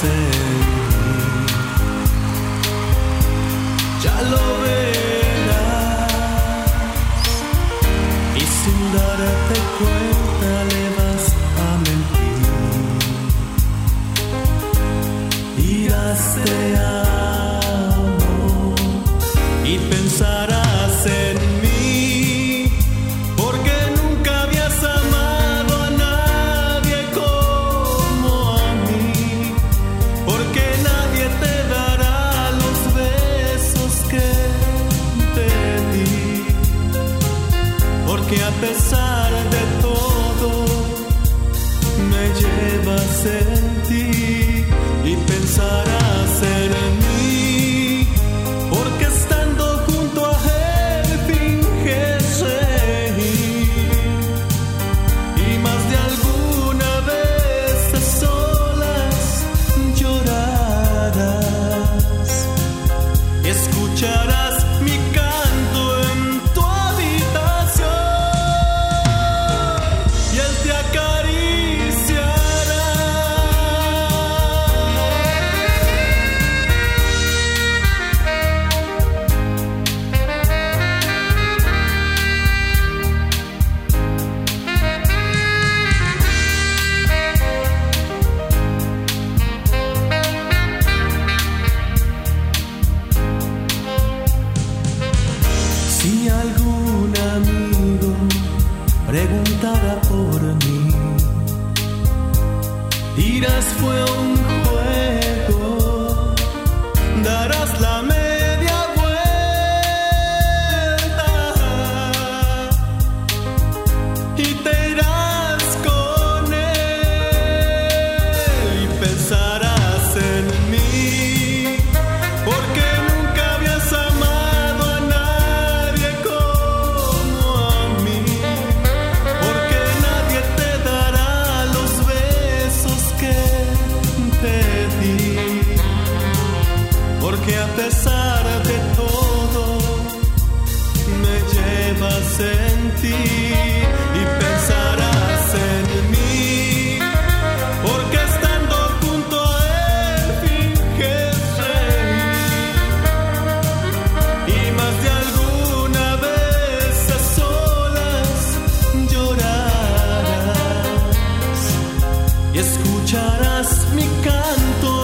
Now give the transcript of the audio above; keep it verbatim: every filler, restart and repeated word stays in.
seguir. Ya lo verás y sin darte cuenta le vas a mentir. Dirás te amo y pensarás en mí, porque nunca habías amado a nadie como a mí, porque nadie te dará los besos que te di, porque a pesar de todo me llevas en ti y pensarás en mí, porque estando junto a él finges reír y más de alguna vez a solas llorarás y escucharás mi canto en tu habitación y él te acariciará. Si algún amigo preguntara por mí, dirás fue un juego, darás la media vuelta y te irás con él y pensarás en mí, porque nunca habías amado a nadie como a mí, porque nadie te dará los besos que te di, porque a pesar de todo me llevas en ti y pensarás en mí, porque estando junto a él finges reír y más de alguna vez a solas llorarás y escucharás mi canto